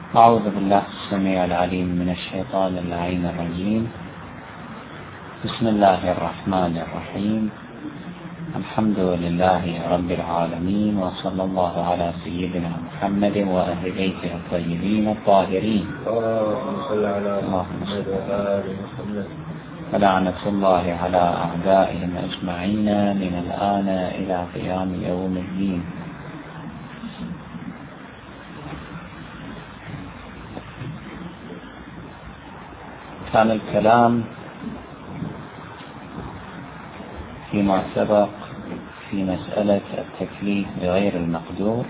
أعوذ بالله السميع العليم من الشيطان اللعين الرجيم. بسم الله الرحمن الرحيم. الحمد لله رب العالمين، وصلى الله على سيدنا محمد وأهل بيته الطيبين الطاهرين. اللهم صل على محمد. ولعنة الله على أعدائهم أجمعين من الآن إلى قيام يوم الدين. كان الكلام فيما سبق في مسألة التكليف بغير المقدور،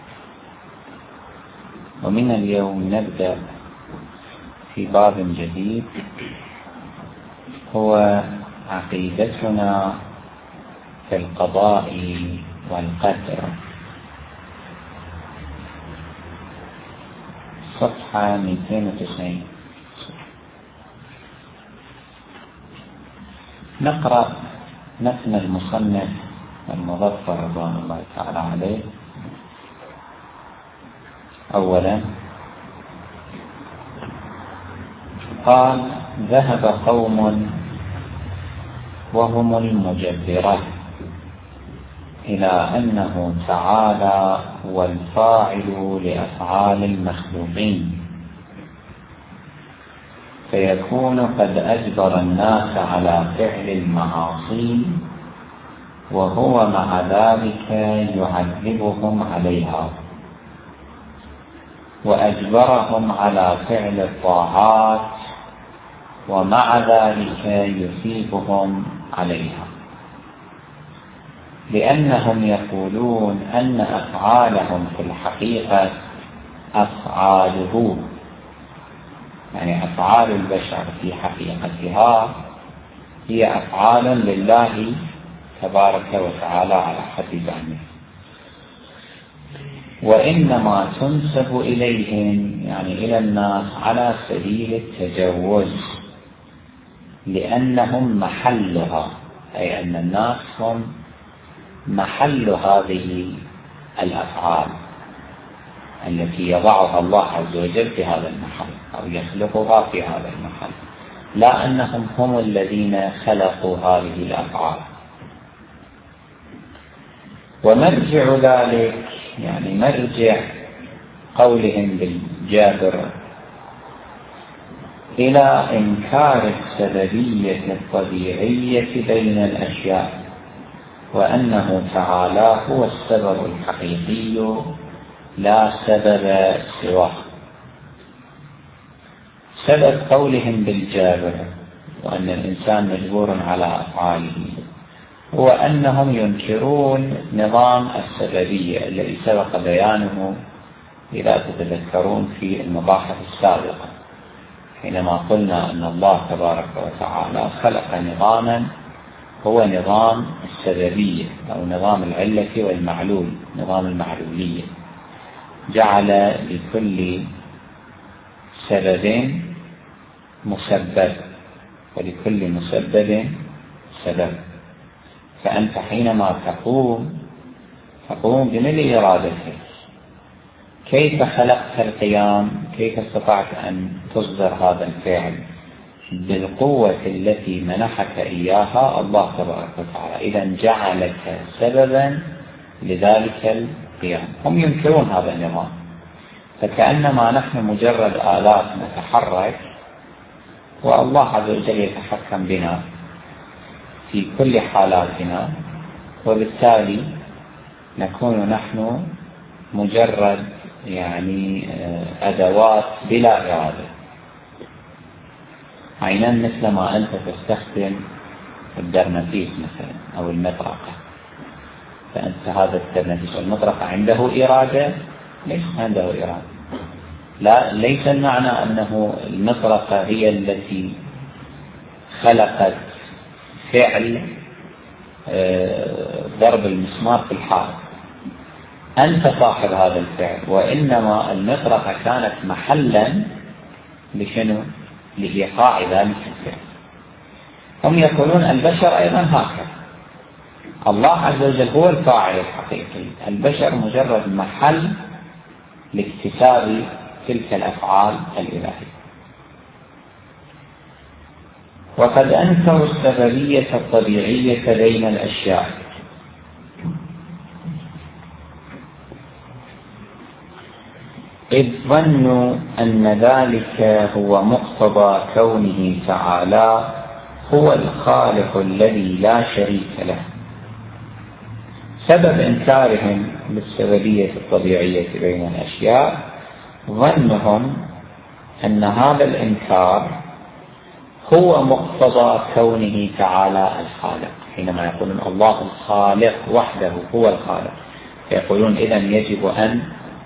ومن اليوم نبدأ في باب جديد هو عقيدتنا في القضاء والقدر. صفحة 290. نقرأ متن المصنف المظفر رضوان الله تعالى عليه. أولا قال: ذهب قوم وهم المجبرة إلى أنه تعالى هو الفاعل لأفعال المخلوقين، فيكون قد أجبر الناس على فعل المعاصي وهو مع ذلك يعذبهم عليها، وأجبرهم على فعل الطاعات ومع ذلك يثيبهم عليها، لأنهم يقولون أن أفعالهم في الحقيقة أفعاله، يعني أفعال البشر في حقيقتها هي أفعال لله تبارك وتعالى على حد زعمه، وإنما تنسب إليهم يعني إلى الناس على سبيل التجوز، لأنهم محلها، أي أن الناس هم محل هذه الأفعال التي يضعها الله عز وجل في هذا المحل أو يخلقها في هذا المحل، لا أنهم هم الذين خلقوا هذه الأفعال. ومرجع ذلك يعني مرجع قولهم بالجابر إلى إنكار السببية الطبيعية بين الأشياء، وأنه تعالى هو السبب الحقيقي لا سبب سواه. سبب قولهم بالجابر وأن الإنسان مجبور على أفعاله هو أنهم ينكرون نظام السببية الذي سبق بيانه إذا تتذكرون في المباحث السابقة، حينما قلنا أن الله تبارك وتعالى خلق نظاما هو نظام السببية أو نظام العلة والمعلول، نظام المعلولية، جعل لكل سبب مسبب ولكل مسبب سبب. فأنت حينما تقوم بملء إرادتك، كيف خلقت القيام؟ كيف استطعت أن تصدر هذا الفعل؟ بالقوة التي منحك إياها الله تبارك وتعالى، إذن جعلك سببا لذلك القيام. هم ينكرون هذا النظام، فكأنما نحن مجرد آلات نتحرك والله عز وجل يتحكم بنا في كل حالاتنا، وبالتالي نكون نحن مجرد يعني أدوات بلا إرادة. عينا مثل ما أنت تستخدم الدرنفيس مثلا أو المطرقة، فأنت هذا الدرنفيس المطرقة عنده إرادة؟ ليس عنده إرادة. لا، ليس المعنى أنه المطرقة هي التي خلقت فعل ضرب المسمار في الحائط، أنت صاحب هذا الفعل، وإنما المطرقة كانت محلا لشنو؟ لإيقاع ذلك الفعل. هم يقولون البشر أيضا هكذا، الله عز وجل هو الفاعل الحقيقي، البشر مجرد محل لاكتساب تلك الأفعال الإلهية. وقد أنكروا السببية الطبيعية بين الأشياء، إذ ظنوا أن ذلك هو مقتضى كونه تعالى هو الخالق الذي لا شريك له. سبب إنكارهم للسببية الطبيعية بين الأشياء ظنهم أن هذا الإنكار هو مقتضى كونه تعالى الخالق. حينما يقولون الله الخالق وحده هو الخالق، يقولون إذن يجب أن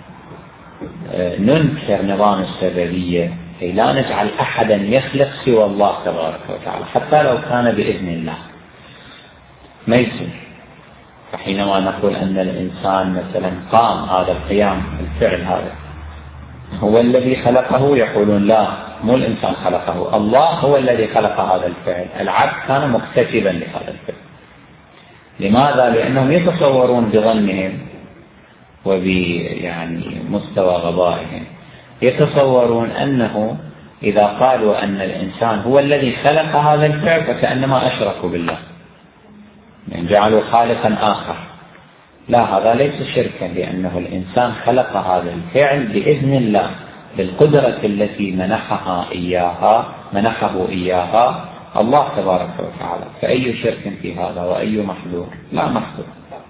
ننكر نظام السببية، أي لا نجعل أحدا يخلق سوى الله تبارك وتعالى حتى لو كان بإذن الله، ما يصير. فحينما نقول أن الإنسان مثلا قام، هذا القيام الفعل هذا هو الذي خلقه، يقولون لا، مو الإنسان خلقه، الله هو الذي خلق هذا الفعل، العبد كان مكتسبا لهذا الفعل. لماذا؟ لأنهم يتصورون بظنهم يعني مستوى غبائهم، يتصورون أنه إذا قالوا أن الإنسان هو الذي خلق هذا الفعل فكأنما أشركوا بالله، يعني جعلوا خالقا آخر. لا، هذا ليس شركا، لأنه الإنسان خلق هذا الفعل بإذن الله، بالقدرة التي منحه إياها الله تبارك وتعالى. فأي شرك في هذا وأي محذور؟ لا محذور.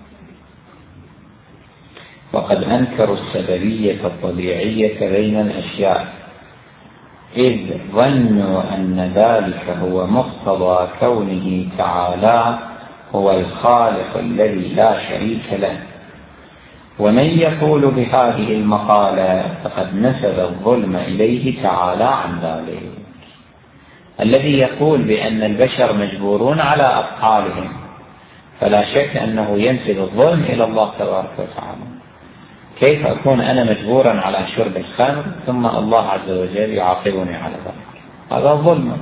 وقد أنكروا السببية الطبيعية بين الأشياء، إذ ظنوا أن ذلك هو مقتضى كونه تعالى هو الخالق الذي لا شريك له. ومن يقول بهذه المقالة فقد نسب الظلم إليه تعالى عن ذلك. الذي يقول بأن البشر مجبورون على أفعالهم فلا شك أنه ينسب الظلم إلى الله تبارك وتعالى. كيف أكون أنا مجبورا على شرب الخمر ثم الله عز وجل يعاقبني على ذلك؟ هذا ظلم.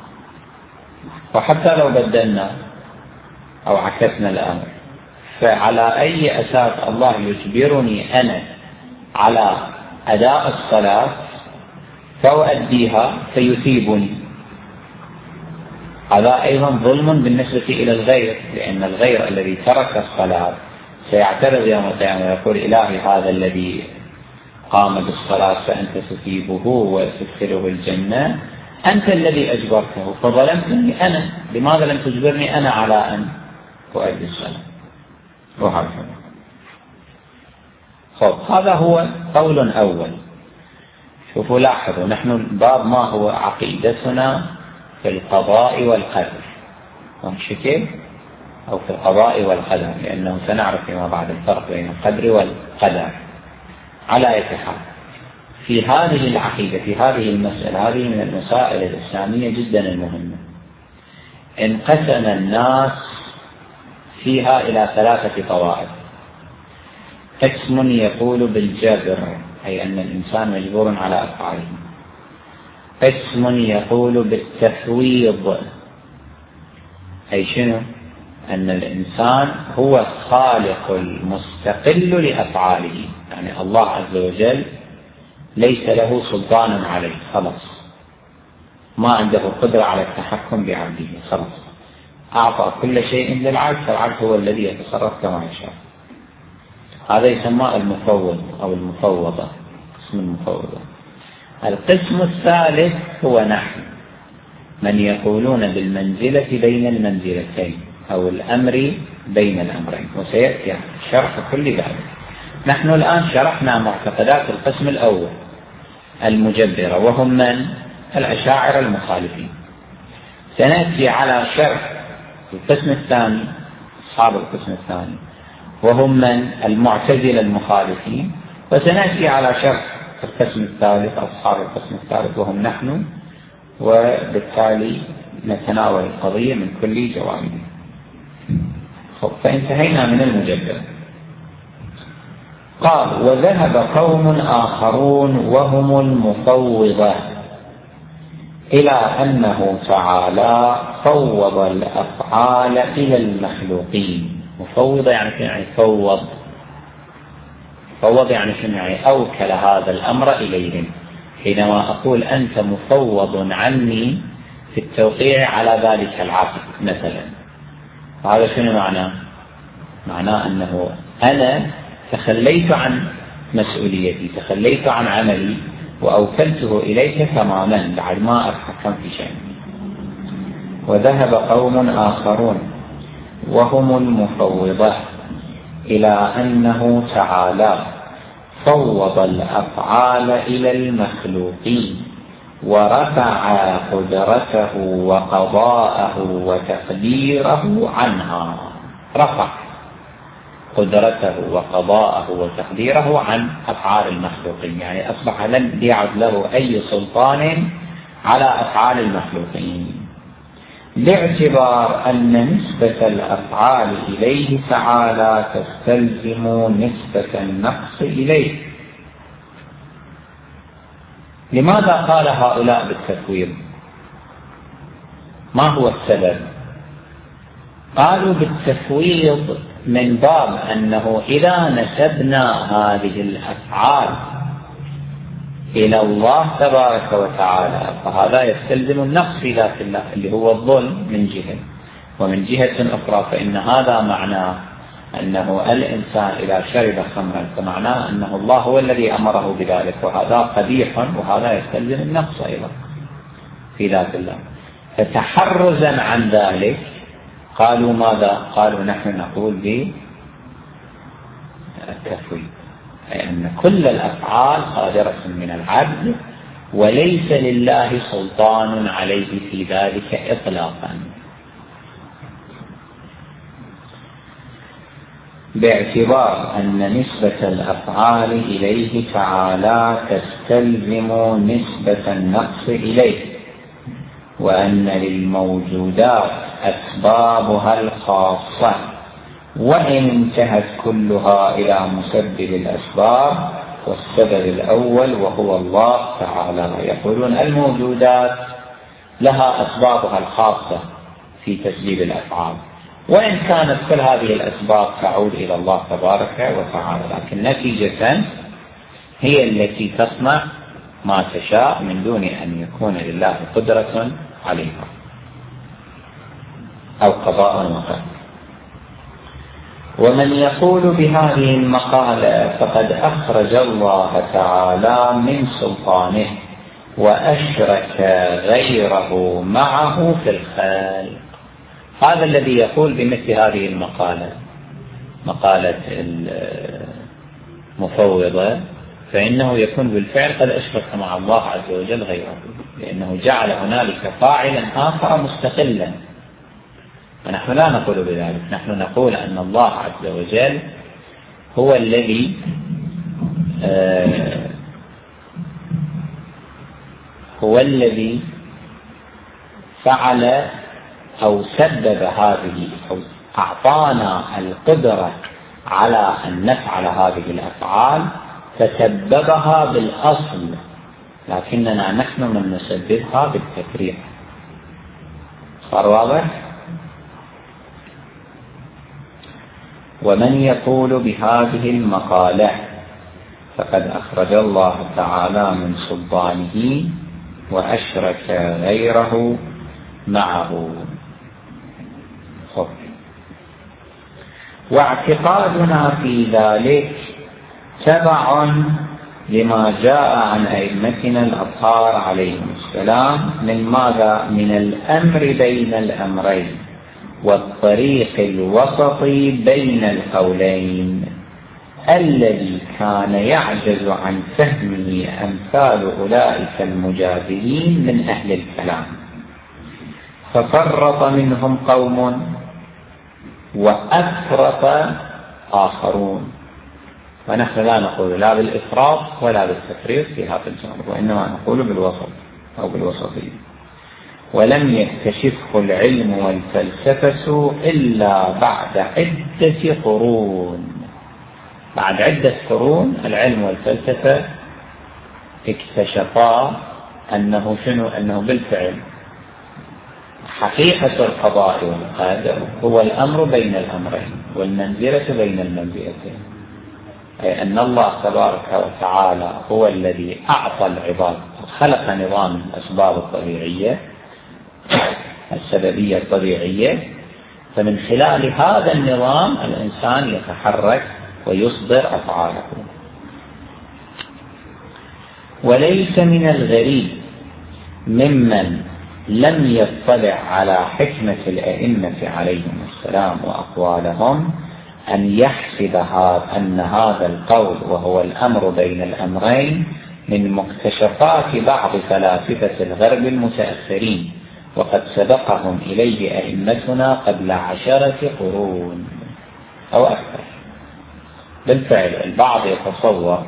وحتى لو بدلنا أو عكسنا الأمر، فعلى أي أساس الله يجبرني أنا على أداء الصلاة فأؤديها فيثيبني؟ هذا أيضا ظلم بالنسبة إلى الغير، لأن الغير الذي ترك الصلاة سيعترض يوم القيامة ويقول إلهي هذا الذي قام بالصلاة فأنت تثيبه وتدخله الجنة، أنت الذي أجبرته فظلمتني أنا، لماذا لم تجبرني أنا على أن أؤدي الصلاة؟ وهكذا. هذا هو قول أول. شوفوا لاحظوا، نحن باب ما هو عقيدتنا في القضاء والقدر، شكل أو في القضاء والقدر، لأنه سنعرف فيما بعد الفرق بين القدر والقدر. على أي حال، في هذه العقيدة، في هذه المسألة، هذه من المسائل الإسلامية جدا المهمة، انقسم الناس فيها إلى 3 طوائف. قسم يقول بالجبر، أي أن الإنسان مجبور على أفعاله. قسم يقول بالتفويض، أي شنو؟ أن الإنسان هو الخالق المستقل لأفعاله، يعني الله عز وجل ليس له سلطان عليه، خلاص ما عنده قدرة على التحكم بعبده، خلاص أعطى كل شيء للعبد، فالعبد هو الذي يتصرف كما يشاء. هذا يسمى المفوض أو المفوضة، اسم المفوضة. القسم الثالث هو نحن، من يقولون بالمنزلة بين المنزلتين أو الأمر بين الأمرين، وسيأتي شرح كل ذلك. نحن الآن شرحنا معتقدات القسم الأول المجبرة، وهم من؟ الأشاعرة المخالفين. سنأتي على شرح القسم الثاني، أصحاب القسم الثاني، وهم من؟ المعتزلة المخالفين. وسنأتي على شرح القسم الثالث، أصحاب القسم الثالث، وهم نحن، وبالتالي نتناول القضية من كل جوانبها. فانتهينا من المجبر. قال: وذهب قوم آخرون وهم المفوضة إلى أنه تعالى فوض الأفعال إلى المخلوقين. مفوضة يعني فوض، فوض يعني شنو؟ يعني أوكل هذا الأمر إليهم. حينما أقول أنت مفوض عني في التوقيع على ذلك العقد مثلا، هذا شنو معناه؟ معناه أنه أنا تخليت عن مسؤوليتي، تخليت عن عملي وأوكلته إليك تماما بعد ما أتحكم في شأني. وذهب قوم آخرون وهم المفوضة إلى أنه تعالى فوض الأفعال إلى المخلوقين ورفع قدرته وقضاءه وتقديره عنها. رفع قدرته وقضاءه وتقديره عن أفعال المخلوقين، يعني أصبح لم يعد له أي سلطان على أفعال المخلوقين، باعتبار أن نسبة الأفعال إليه تعالى تستلزم نسبة النقص إليه. لماذا قال هؤلاء بالتفويض؟ ما هو السبب؟ قالوا بالتفويض من باب أنه إذا نسبنا هذه الأفعال إلى الله تبارك وتعالى فهذا يستلزم النقص في ذات الله اللي هو الظلم من جهة، ومن جهة أخرى فإن هذا معناه أنه الإنسان إذا شرب خمرا فمعناه أنه الله هو الذي أمره بذلك، وهذا قبيح وهذا يستلزم النقص أيضا في ذات الله. فتحرزا عن ذلك قالوا ماذا؟ قالوا نحن نقول بالتفويض، أي أن كل الأفعال صادرة من العبد وليس لله سلطان عليه في ذلك إطلاقا، باعتبار أن نسبة الأفعال إليه تعالى تستلزم نسبة النقص إليه، وأن للموجودات أسبابها الخاصة وإن انتهت كلها إلى مسبب الأسباب، والسبب الأول وهو الله تعالى. يقولون الموجودات لها أسبابها الخاصة في تسبيب الأفعال، وإن كانت كل هذه الأسباب تعود إلى الله تبارك وتعالى، لكن نتيجة هي التي تصنع ما تشاء من دون أن يكون لله قدرة عليها أو قضاء وقدر. ومن يقول بهذه المقالة فقد أخرج الله تعالى من سلطانه وأشرك غيره معه في الخلق. هذا الذي يقول بمثل هذه المقالة، مقالة المفوضة، فإنه يكون بالفعل قد أشرك مع الله عز وجل غيره، لأنه جعل هنالك فاعلا آخر مستقلا. ونحن لا نقول بذلك، نحن نقول أن الله عز وجل هو الذي فعل أو سبب هذه أو أعطانا القدرة على أن نفعل هذه الأفعال، فسببها بالأصل، لكننا نحن من نسببها بالتكرير. صار واضح؟ ومن يقول بهذه المقالة فقد أخرج الله تعالى من سلطانه وأشرك غيره معه. واعتقادنا في ذلك تبع لما جاء عن أئمتنا الأطهار عليهم السلام من ماذا؟ من الأمر بين الأمرين والطريق الوسط بين القولين الذي كان يعجز عن فهمه أمثال أولئك المجادلين من أهل الكلام، ففرط منهم قوم وأفرط آخرون. ونحن لا نقول لا بالإفراط ولا بالتفريط في هذا الجانب، وإنما نقول بالوسط أو بالوسطية. ولم يكتشفه العلم والفلسفة إلا بعد عدة قرون. بعد عدة قرون العلم والفلسفة اكتشفا أنه أنه بالفعل حقيقة القضاء والقدر هو الأمر بين الأمرين والمنزلة بين المنزلتين. أي أن الله تبارك وتعالى هو الذي أعطى العباد، خلق نظام الأسباب الطبيعية السببية الطبيعية، فمن خلال هذا النظام الإنسان يتحرك ويصدر أفعاله. وليس من الغريب ممن لم يطلع على حكمة الأئمة عليهم السلام وأقوالهم أن يحسب أن هذا القول وهو الأمر بين الأمرين من مكتشفات بعض فلاسفة الغرب المتأخرين، وقد سبقهم إليه أئمتنا قبل 10 قرون أو أكثر. بالفعل البعض يتصور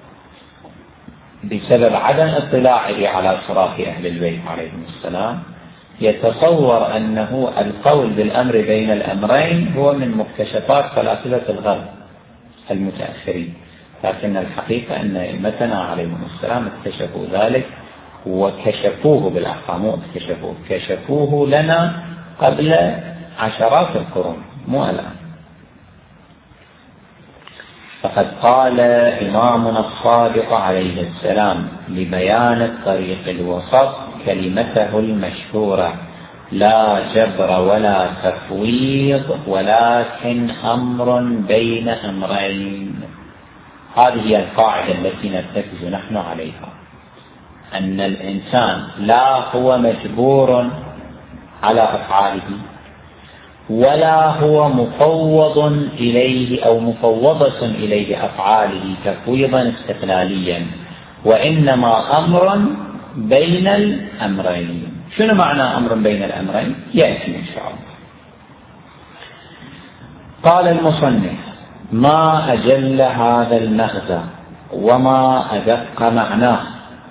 بسبب عدم اطلاعه على صراط أهل البيت عليهم السلام، يتصور أنه القول بالأمر بين الأمرين هو من مكتشفات فلاسفة الغرب المتأخرين، لكن الحقيقة أن أئمتنا عليهم السلام اكتشفوا ذلك وكشفوه بالأحكام، كشفوه لنا قبل عشرات القرون مو الآن. فقد قال إمامنا الصادق عليه السلام لبيان الطريق الوسط كلمته المشهورة: لا جبر ولا تفويض ولكن أمر بين أمرين. هذه هي القاعدة التي نرتكز نحن عليها، أن الإنسان لا هو مجبور على أفعاله ولا هو مفوض إليه أو مفوضة إليه أفعاله تفويضا استقلاليا، وإنما أمر بين الأمرين. شنو معنى أمر بين الأمرين؟ يأتي إن شاء الله. قال المصنف: ما أجل هذا المغزى وما أدق معناه،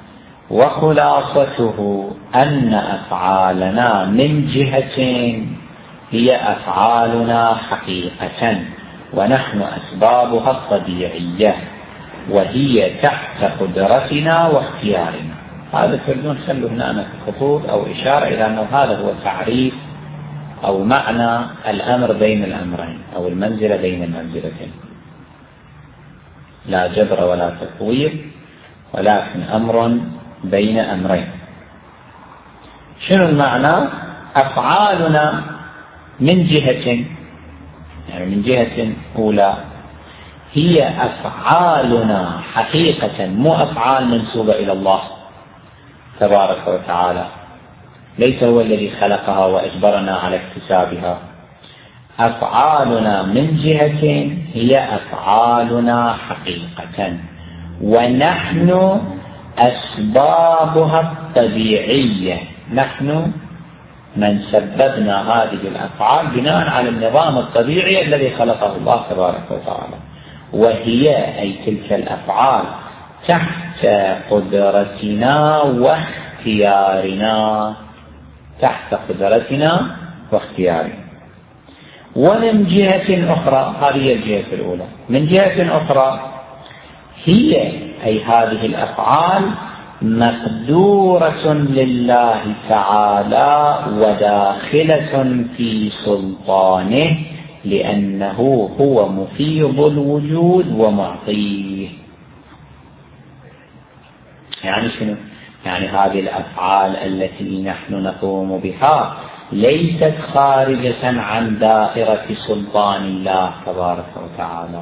وخلاصته أن أفعالنا من جهتين هي أفعالنا حقيقة، ونحن أسبابها الطبيعية، وهي تحت قدرتنا واختيارنا. هذا تردون خلوا هنا خطوط أو إشارة إلى أنه هذا هو تعريف أو معنى الأمر بين الأمرين أو المنزلة بين المنزلتين. لا جبر ولا تفويض ولكن أمر بين أمرين. شنو المعنى؟ أفعالنا من جهة، يعني من جهة أولى هي أفعالنا حقيقة، مو أفعال منسوبة إلى الله تبارك وتعالى، ليس هو الذي خلقها وأجبرنا على اكتسابها. أفعالنا من جهة هي أفعالنا حقيقة، ونحن أسبابها الطبيعية. نحن من سببنا هذه الأفعال بناء على النظام الطبيعي الذي خلقه الله تبارك وتعالى، وهي أي تلك الأفعال تحت قدرتنا واختيارنا، تحت قدرتنا واختيارنا. ومن جهة أخرى، هذه الجهة الأولى، من جهة أخرى هي أي هذه الأفعال مقدورة لله تعالى وداخلة في سلطانه، لأنه هو مفيض الوجود ومعطيه. يعني شنو؟ يعني هذه الأفعال التي نحن نقوم بها ليست خارجة عن دائرة سلطان الله تبارك وتعالى،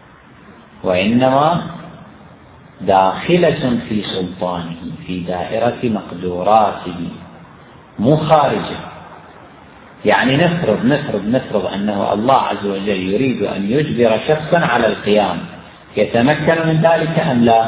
وإنما داخلة في سلطانه، في دائرة مقدوراته، مو خارجة. يعني نفرض أنه الله عز وجل يريد أن يجبر شخصا على القيام، يتمكن من ذلك أم لا؟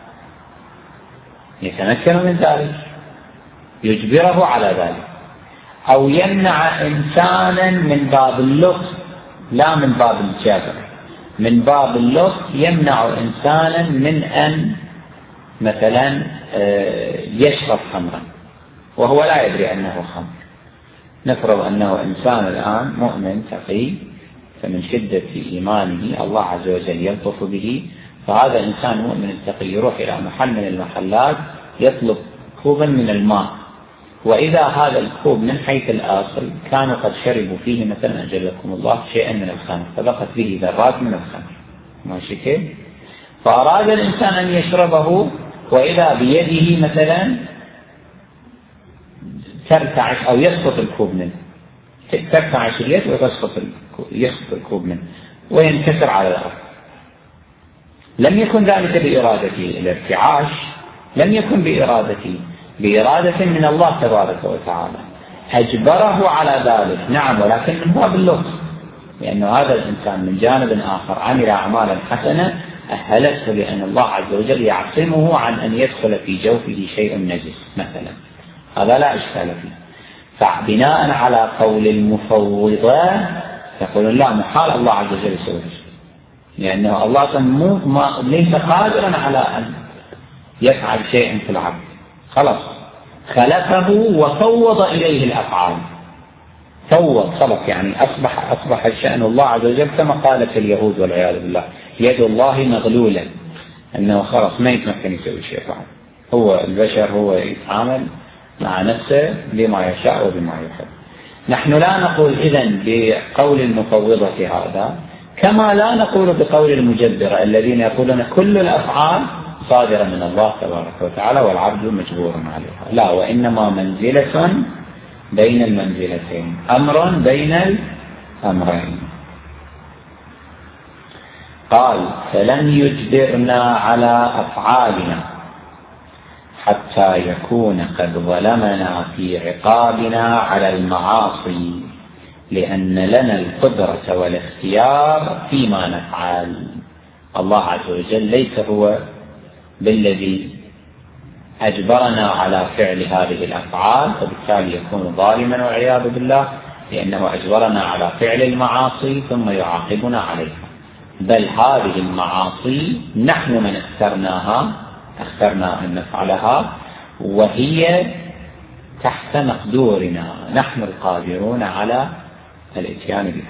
يتمكن من ذلك، يجبره على ذلك. أو يمنع إنسانا من باب اللطف، لا من باب الجبر، من باب اللطف يمنع إنسانا من أن مثلا يشرب خمرا وهو لا يدري أنه خمر. نفرض أنه إنسان الآن مؤمن تقي، فمن شدة إيمانه الله عز وجل يلطف به، فهذا إنسان مؤمن تقي يروح إلى محل من المحلات يطلب كوبا من الماء، وإذا هذا الكوب من حيث الآصل كانوا قد شربوا فيه مثلا أجلكم الله شيئا من الخمر، فبقت به ذرات من الخمر، ماشي كيف؟ فأراد الإنسان أن يشربه وإذا بيده مثلا ترتعش أو يسقط الكوب منه، ترتعش اليد ويسقط الكوب منه وينكسر على الأرض. لم يكن ذلك بإرادتي، الارتعاش لم يكن بإرادة من الله تبارك وتعالى، أجبره على ذلك، نعم، ولكن من باب اللطف، لأن هذا الإنسان من جانب آخر عمل أعمالا حسنة أهلته لأن الله عز وجل يعصمه عن أن يدخل في جوفه شيء نجس مثلا، هذا لا إشكال فيه. فبناء على قول المفوضة يقولون لا، محال الله عز وجل يسوي، لأنه الله ليس قادرا على أن يفعل شيئا في العبد، خلاص خلقه وفوض إليه الأفعال، فوض خلق، يعني أصبح الشأن الله عز وجل كما قالت اليهود والعياذ بالله يد الله مغلولة، أنه خلاص ما يتمكن يسوي شيء بعد، هو البشر هو يتعامل مع نفسه بما يشاء وبما يحب. نحن لا نقول إذن بقول المفوضة هذا، كما لا نقول بقول المجبرة الذين يقولون كل الأفعال صادرة من الله تبارك وتعالى والعبد مجبور عليها، لا، وإنما منزلة بين المنزلتين، أمر بين الأمرين. قال فلن يجبرنا على أفعالنا حتى يكون قد ظلمنا في عقابنا على المعاصي، لأن لنا القدرة والاختيار فيما نفعل. الله عز وجل ليس هو بالذي أجبرنا على فعل هذه الأفعال، وبالتالي يكون ظالما والعياذ بالله، لأنه أجبرنا على فعل المعاصي ثم يعاقبنا عليها، بل هذه المعاصي نحن من اخترنا أن نفعلها، وهي تحت مقدورنا، نحن القادرون على الاتيان بها.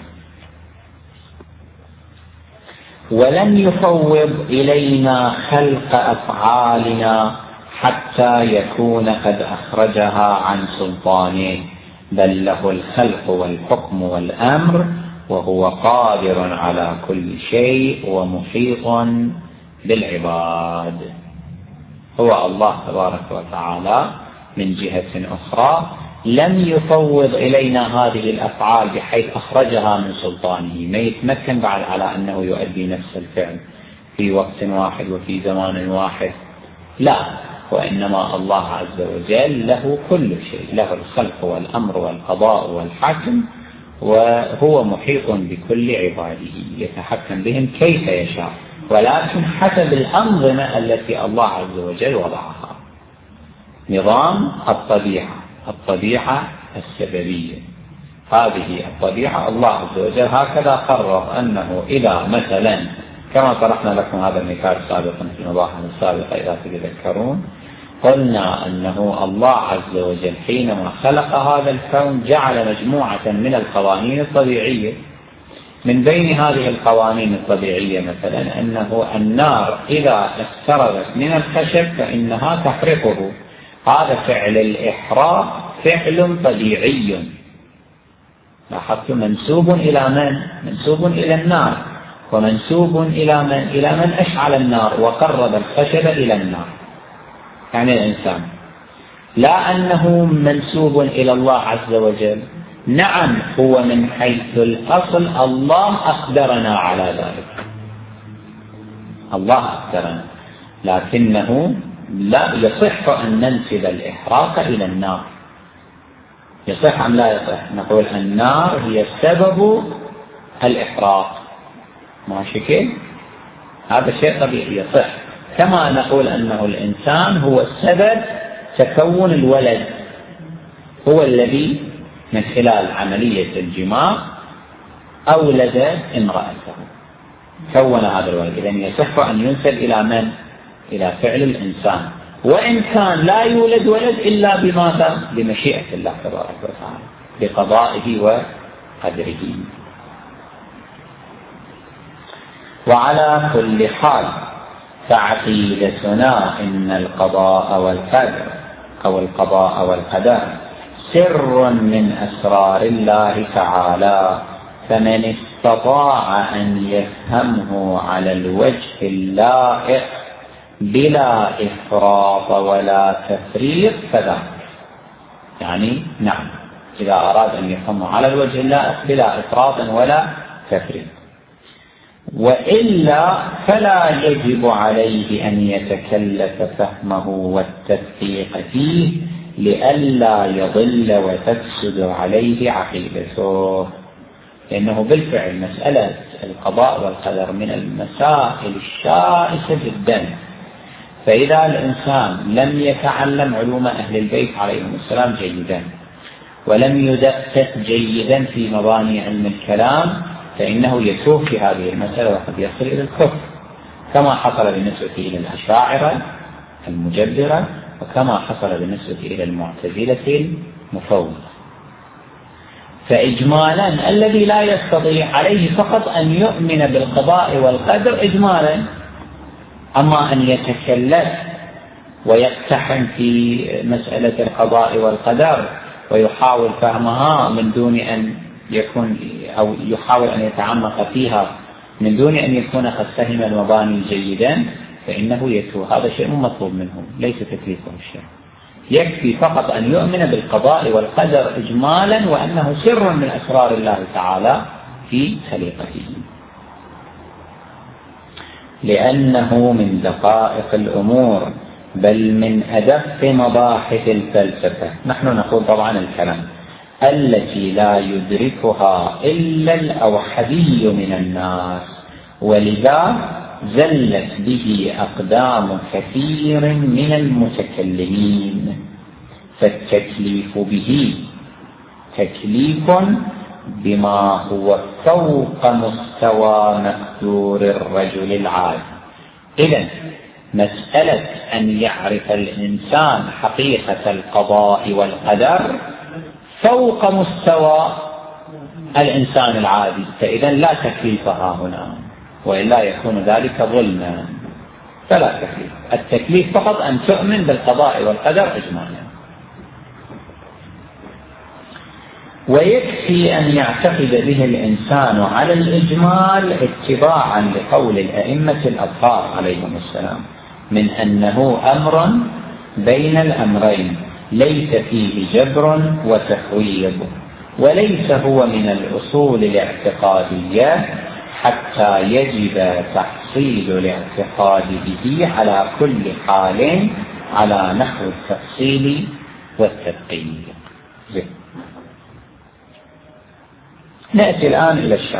ولن يفوض إلينا خلق أفعالنا حتى يكون قد أخرجها عن سلطانه، بل له الخلق والحكم والأمر، وهو قادر على كل شيء ومحيط بالعباد. هو الله تبارك وتعالى من جهة أخرى لم يفوض إلينا هذه الأفعال بحيث أخرجها من سلطانه، ما يتمكن بعد على أنه يؤدي نفس الفعل في وقت واحد وفي زمان واحد، لا، وإنما الله عز وجل له كل شيء، له الخلق والأمر والقضاء والحكم، وهو محيط بكل عباده يتحكم بهم كيف يشاء، ولكن حسب الأنظمة التي الله عز وجل وضعها. نظام الطبيعة السببية، هذه الطبيعة الله عز وجل هكذا قرر أنه إذا مثلا كما طرحنا لكم هذا المثال سابقا في المباحث السابقة إذا تتذكرون، قلنا أنه الله عز وجل حينما خلق هذا الكون جعل مجموعة من القوانين الطبيعية، من بين هذه القوانين الطبيعية مثلا أنه النار إذا اقتربت من الخشب فإنها تحرقه، هذا فعل الإحراق فعل طبيعي، لاحظت منسوب إلى من؟ منسوب إلى النار، ومنسوب إلى من؟ إلى من أشعل النار وقرب الخشب إلى النار، يعني الإنسان، لا أنه منسوب إلى الله عز وجل، نعم هو من حيث الأصل الله أقدرنا على ذلك، الله أقدرنا، لكنه لا يصح أن ننسب الإحراق إلى النار، يصح أم لا يصح؟ نقول النار هي سبب الإحراق، ماشي كيف؟ هذا شيء طبيعي يصح، كما نقول أنه الإنسان هو السبب تكون الولد، هو الذي من خلال عملية الجماع أولد امرأته كون هذا الولد، إذن يصح أن ينسب إلى من؟ إلى فعل الإنسان، وإن كان لا يولد ولد إلا بماذا؟ بمشيئة الله تبارك وتعالى، بقضائه وقدره. وعلى كل حال فعقيدتنا إن القضاء والقدر أو القضاء والقدر سر من أسرار الله تعالى، فمن استطاع أن يفهمه على الوجه اللائق بلا إفراط ولا تفريط فذاك. يعني نعم، إذا أراد أن يفهمه على الوجه اللائق بلا إفراط ولا تفريط، وإلا فلا يجب عليه أن يتكلف فهمه والتدقيق فيه لئلا يضل وتفسد عليه عقيدته. لأنه بالفعل مسألة القضاء والقدر من المسائل الشائكة جدا، فإذا الإنسان لم يتعلم علوم أهل البيت عليهم السلام جيدا ولم يدقق جيدا في مباني علم الكلام فإنه يسوء في هذه المسألة وقد يصل إلى الكفر، كما حصل بالنسبة إلى الأشاعرة المجبرة، وكما حصل بالنسبة إلى المعتزلة المفوضة. فإجمالا الذي لا يستطيع عليه فقط أن يؤمن بالقضاء والقدر إجمالا، أما أن يتكلف ويقتحم في مسألة القضاء والقدر ويحاول فهمها من دون أن يكون، أو يحاول أن يتعمق فيها من دون أن يكون قد فهم المباني جيدا، فإنه يتوه. هذا شيء مطلوب منه، ليس تكليفه الشيء. يكفي فقط أن يؤمن بالقضاء والقدر إجمالا، وأنه سر من أسرار الله تعالى في خليقته، لأنه من دقائق الأمور بل من أدق مباحث الفلسفة. نحن نقول طبعا الكلام التي لا يدركها إلا الأوحدي من الناس، ولذا زلت به أقدام كثير من المتكلمين، فالتكليف به تكليف بما هو فوق مستوى مقدور الرجل العادي. إذن مسألة أن يعرف الإنسان حقيقة القضاء والقدر فوق مستوى الإنسان العادي، فإذا لا تكليفها هنا، وإلا يكون ذلك ظلما، فلا تكليف. التكليف فقط أن تؤمن بالقضاء والقدر إجمالا. ويكفي أن يعتقد به الإنسان على الإجمال اتباعا لقول الأئمة الأطهار عليهم السلام من أنه أمر بين الأمرين ليس فيه جبر وتفويض، وليس هو من الأصول الاعتقادية حتى يجب تحصيل الاعتقاد به على كل حال على نحو التفصيل والتدقيق. نأتي الآن إلى الشرح.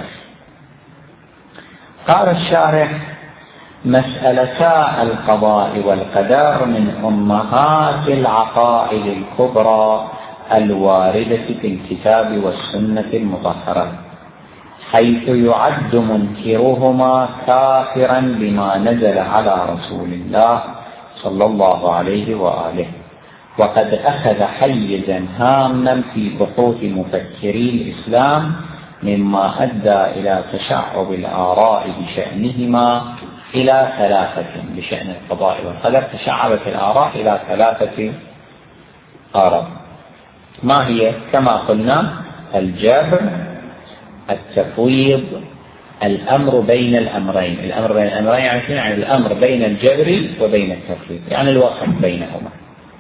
قال الشارح: مسألتا القضاء والقدر من أمهات العقائد الكبرى الواردة في الكتاب والسنة المطهرة، حيث يعد منكرهما كافرا بما نزل على رسول الله صلى الله عليه وآله، وقد أخذ حيزا هاما في بحوث مفكري الإسلام، مما أدى إلى تشعب الآراء بشأنهما إلى ثلاثة. بشأن القضاء والقدر تشعبت الآراء إلى ثلاثة آراء. ما هي؟ كما قلنا: الجبر، التفويض، الأمر بين الأمرين. الأمر بين الأمرين يعني الأمر بين الجبر وبين التفويض، يعني الوسط بينهما.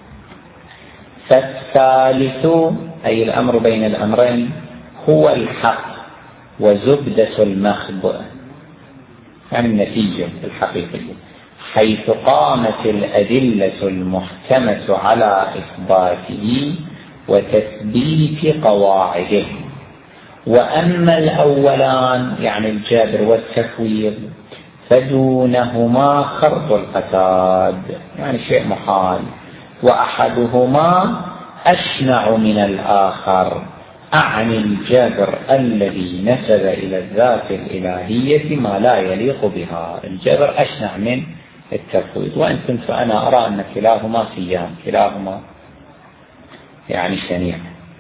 فالثالث أي الأمر بين الأمرين هو الحق وزبدة المخض، يعني النتيجة الحقيقية، حيث قامت الأدلة المحكمة على إثباته وتثبيت قواعده. وأما الأولان يعني الجبر والتفويض فدونهما خرط القتاد، يعني شيء محال، وأحدهما أشنع من الآخر، أعني الجبر الذي نسب إلى الذات الإلهية ما لا يليق بها. الجبر أشنع من التفويض، وإن كنت أنا أرى أن كلاهما سيان، كلاهما يعني شنيع.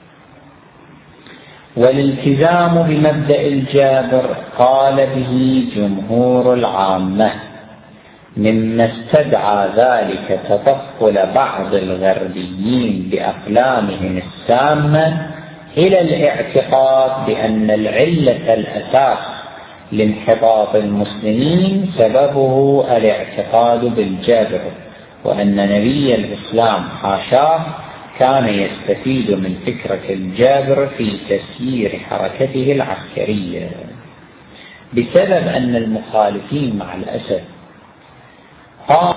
والالتزام بمبدأ الجبر قال به جمهور العامة، مما استدعى ذلك تطفل بعض الغربيين بأقلامهم السامة إلى الاعتقاد بأن العلة الأساس لانحطاط المسلمين سببه الاعتقاد بالجبر، وأن نبي الإسلام حاشاه كان يستفيد من فكرة الجبر في تسيير حركته العسكرية، بسبب أن المخالفين مع الأسف